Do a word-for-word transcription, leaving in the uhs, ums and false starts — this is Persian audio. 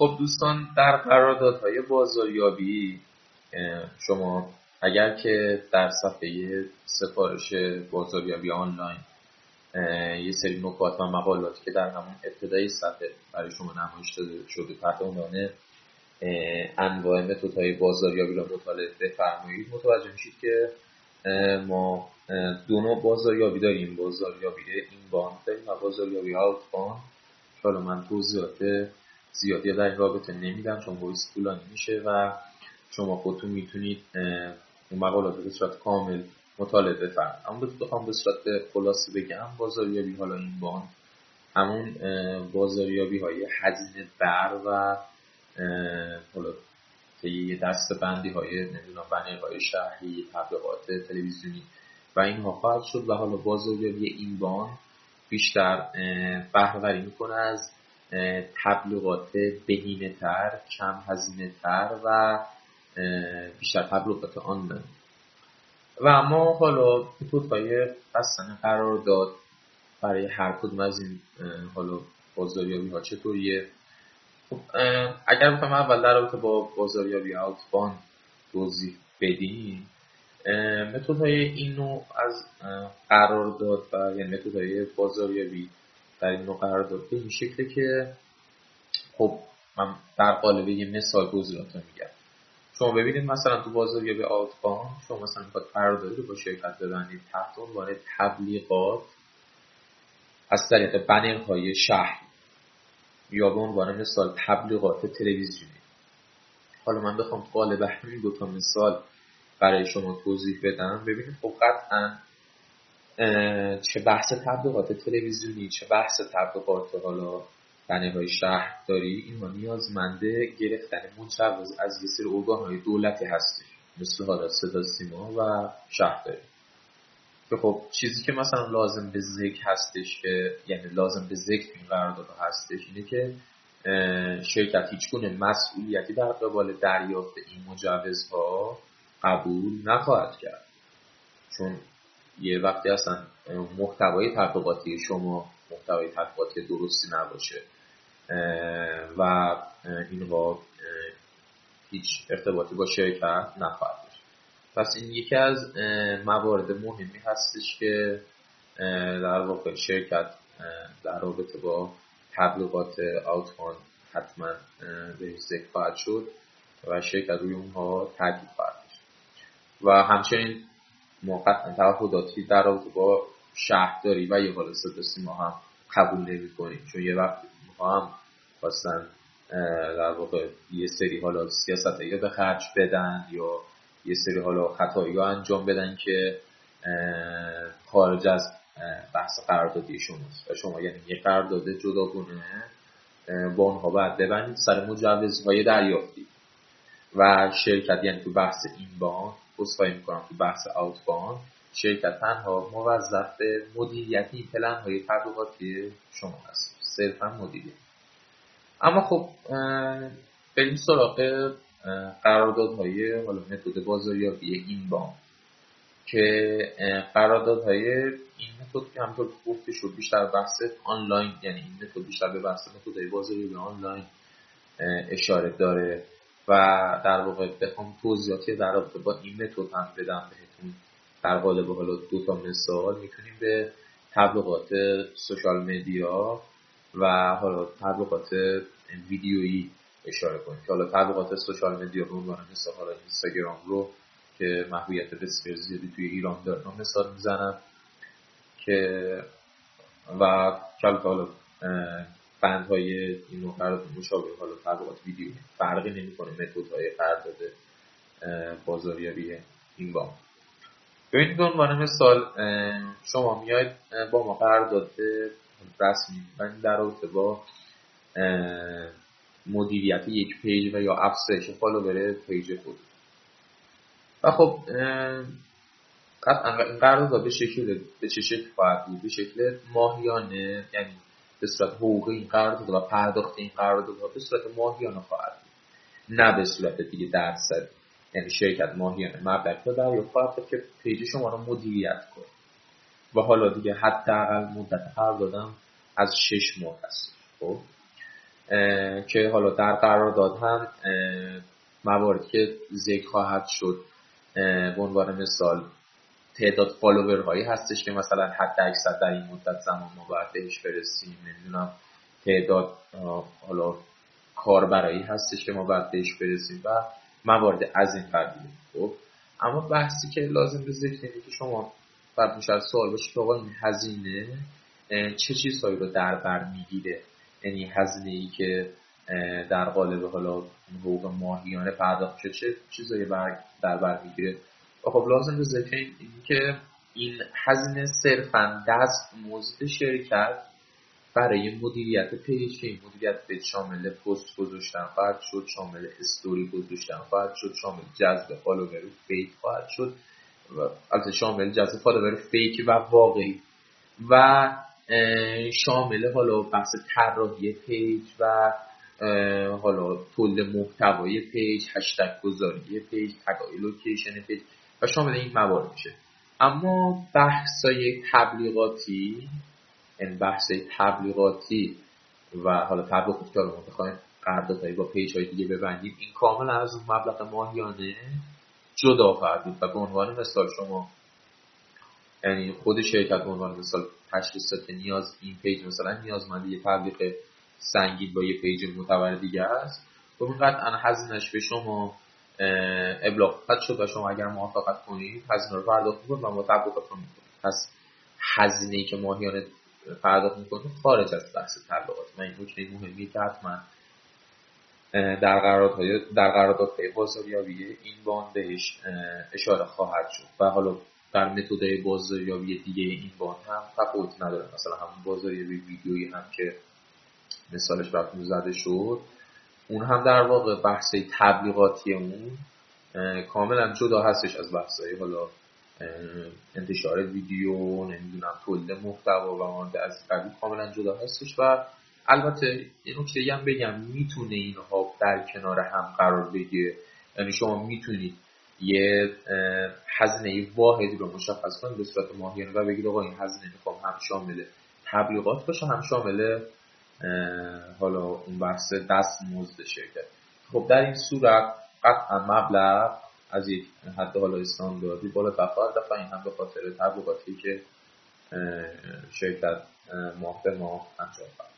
خب دوستان، در قراردادهای بازاریابی شما اگر که در صفحه سفارش بازاریابی آنلاین یه سری نکات و مقالاتی که در همون ابتدای صفحه برای شما نمایش داده شده تحت عنوان انواع متدهای بازاریابی را مطالعه بفرمایید، متوجه میشید که ما دو نوع بازاریابی داریم: بازاریابی اینباند داریم و بازاریابی آوتباند. حالا من توضیحات زیادی در این رابطه نمیدم چون باعث طولانی میشه و شما خودتون میتونید اون مقالات به صورت کامل مطالعه بفرمایید. اما بخوام به صورت خلاصه بگم، بازاریابی حالا اینباند همون بازاریابی های هزینه بر و حالا که یه دسته بندی های نمیدونم بنرهای شهری، تبلیغات تلویزیونی و اینها خواهد شد. و حالا بازاریابی اینباند بیشتر بهره‌وری میکنه از تبلیغات بهینه تر، کم هزینه تر و بیشتر تبلیغات آنلاین. و اما حالا متدهای بستن قرارداد برای هر کدوم از این حالا بازاریابی ها چطوریه؟ خب اگر بخوایم اول در رابطه با بازاریابی آوتباند توضیح بدیم، متدهای این نوع از قرارداد و یعنی متدهای بازاریابی در این نوع قرارداد به این شکله که خب من در قالب یه مثال توضیحاتون میگم. شما ببینید مثلا تو بازاریابی آوتباند شما مثلا میخواد قراردادی رو با شرکت ببندید تحت عنوان تبلیغات از طریق بنرهای شهری یا به عنوان مثال تبلیغات تلویزیونی. حالا من بخوام قالب همین دو تا مثال برای شما توضیح بدم، ببینید خب قطعا چه بحث تبلیغات تلویزیونی چه بحث تبلیغات حالا بنرهای شهرداری، اینها نیازمنده گرفتن مجوز از یه سری ارگان‌های دولتی هستش، مثل حالا صدا سیما و شهرداری. که خب چیزی که مثلا لازم به ذکر هستش که یعنی لازم به ذکر این قراردادها هستش اینه که شرکت هیچ گونه مسئولیتی در قبال دریافت این مجوزها قبول نخواهد کرد، چون یه وقتی اصلا محتوای تبلیغاتی شما محتوای تبلیغاتی درستی نباشه و اینها هیچ ارتباطی با شرکت نخواهد داشت. پس این یکی از موارد مهمی هستش که در واقع شرکت در رابطه با تبلیغات آوتباند حتما به ذکر خواهد شد و شرکت روی اونها تاکید خواهد داشت. و همچنین موقتا تعهداتی در رابطه با شهرداری و یه حال صدا سیما هم قبول نمی‌کنیم، چون یه وقت ما هم خواستن در واقع یه سری حالا سیاست یا به خرج بدن یا یه سری حالا خطایی ها انجام بدن که خارج از بحث قراردادی شماست و شما یعنی یه قرارداد جداگانه با اونها باید ببندید سر مجوزهای دریافتی. و شرکت یعنی تو بحث اینباند اصفایی میکنم تو بحث آوتباند شرکت تنها موظف به مدیریت این پلن‌های تبلیغاتی شما هست، صرفا مدیریت. اما خب بریم سراغ قراردادهای حالا متد بازاریابی اینباند که قراردادهای این متد که همونطور که گفته شد بیشتر بحث آنلاین، یعنی این متد بیشتر به بحث متدهای بازاریابی آنلاین اشاره داره. و در واقع بخوام توضیحاتی در رابطه با این متد هم بدم بهتون در قالب حالا دو تا مثال، میتونیم به تبلیغات سوشال مدیا و حالا تبلیغات ویدیویی اشاره کنیم که حالا تبلیغات سوشال مدیا به عنوان مثال حالا اینستاگرام رو که محبوبیت بسیار زیادی توی ایران داره مثال میزنم که و کلا حالا بندهای این نوع قرارداد مشابه حالا تبلیغات ویدیو فرقی نمیکنه متدهای قرارداد بازاریابی اینباند. ببینید به عنوان مثال شما میاید با ما قرارداد رسمی و در رابطه با مدیریت یک پیج و یا افزایش فالوور پیج خود. و خب قطعا این قرارداد به شکل به چه شکل خواهد بود؟ به شکل ماهیانه، یعنی به صورت حقوقی این قرارداد و پرداخت این قراردادها به صورت ماهیانه خواهد بود، نه به صورت دیگه درصد. یعنی شرکت ماهیانه مبلغ رو دریافت خواهد کرد که پیج شما رو مدیریت کنه و حالا دیگه حداقل مدت قراردادم از شش ماه هست. خب که حالا در قرارداد هم مواردی که ذکر خواهد شد به عنوان مثال تعداد فالوورهایی هستش که مثلا حد اکثر در این مدت زمان ما باید بهش برسیم، نمیدونم تعداد حالا کاربرایی هستش که ما باید بهش برسیم و موارد از این قبیل. خب اما بحثی که لازم به ذکر اینه که شما بعد میشه سوال باشه که آقا این هزینه چه چیزهایی رو در بر میگیره، یعنی هزینه ای که در قالب حالا حقوق ماهیانه پرداخت میشه چه چیزایی در بر میگیره. خب لازم به ذکر این که این هزینه صرفاً دستمزد شرکت برای مدیریت پیج که این مدیریت پیج شامل پست گذاشتن خواهد شد، شامل استوری گذاشتن خواهد شد، شامل جذب فالوور فیک خواهد شد و البته شامل جذب فالوور فیک و واقعی و شامل حالا بحث طراحی پیج و حالا تولید محتوای پیج، هشتگ گذاری پیج، تگای لوکیشن پیج و شامل این موارد میشه. اما بحثای تبلیغاتی، این بحثای تبلیغاتی و حالا تبلیغاتی که ما بخوایم قراردادهای با پیج های دیگه ببندیم، این کاملا از اون مبلغ ماهیانه جدا خواهد بود و به عنوان مثال شما یعنی خود شرکت به عنوان مثال تشخیص داد که نیاز این پیج مثلا نیازمند یه تبلیغ سنگین با یه پیج معتبر دیگه است، خب این قطعا هزینه‌اش به شما ابلاغ خواهد شد و شما اگر موافقت کنید هزینه رو پرداخت می‌کنید و ما تبلیغاتون می‌کنید. پس هزینه‌ای که ماهیانه پرداخت می‌کنید خارج از بحث تبلیغات. من این نکته مهمی که حتما در قراردادهای در قراردادهای بازاریابی این باند بهش اشاره خواهد شد و حالا در متدهای بازاریابی دیگه این باند هم تفاوتی نداره. مثلا همون بازاریابی ویدیویی هم که مثالش براتون زده شد، اون هم در واقع بحثی تبلیغاتی اون کاملا جدا هستش از بحثی حالا انتشار ویدیو، نمیدونم تولید محتوا و مانند از قبیل، کاملا جدا هستش. و البته این نکته‌ای هم بگم میتونه اینها در کنار هم قرار بگیره، یعنی شما میتونید یه هزینه واحدی رو مشخص کنید به صورت ماهیانه و بگید آقا این هزینه میخوام هم شامل تبلیغات باشه هم شامل حالا اون بحث دستمزد شرکت. خب در این صورت قطعا مبلغ از یک حد حالا استانداردی بالاتر خواهد رفت، این هم به خاطر تبلیغاتی که شرکت ماه به ماه انجام داد.